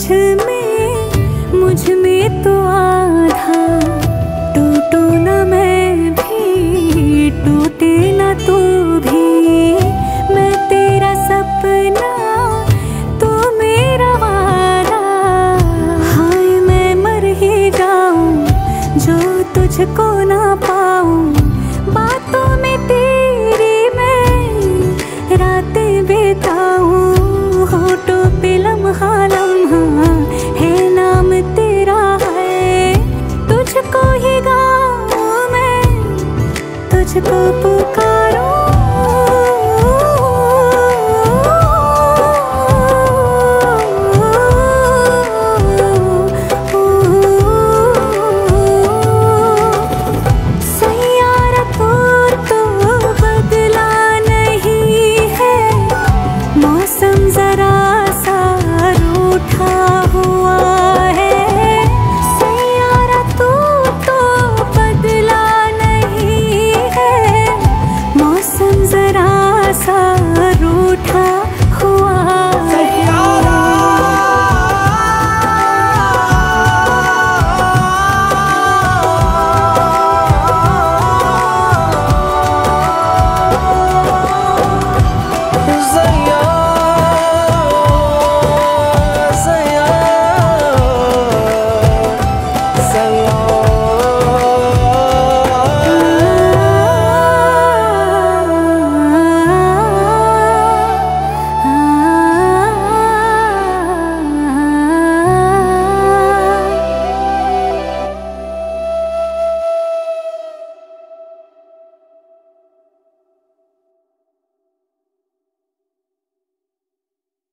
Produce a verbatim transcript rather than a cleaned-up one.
तुझ में मुझ में तो आधा, टूटू न मैं भी टूटे न तू भी, मैं तेरा सपना तू मेरा वादा। हाय मैं मर ही जाऊं जो तुझको ना पाऊं, बातों में तेरी मैं रातें बिताऊं। होठों पे लम्हा लम्हा है नाम तेरा है, तुझको ही गाऊं मैं, तुझको पुकारूं। सैयारा तू तो बदला नहीं है, मौसम जरा सा रूठा हुआ है। सैयारा तू तो बदला नहीं है, मौसम जरा सा रूठा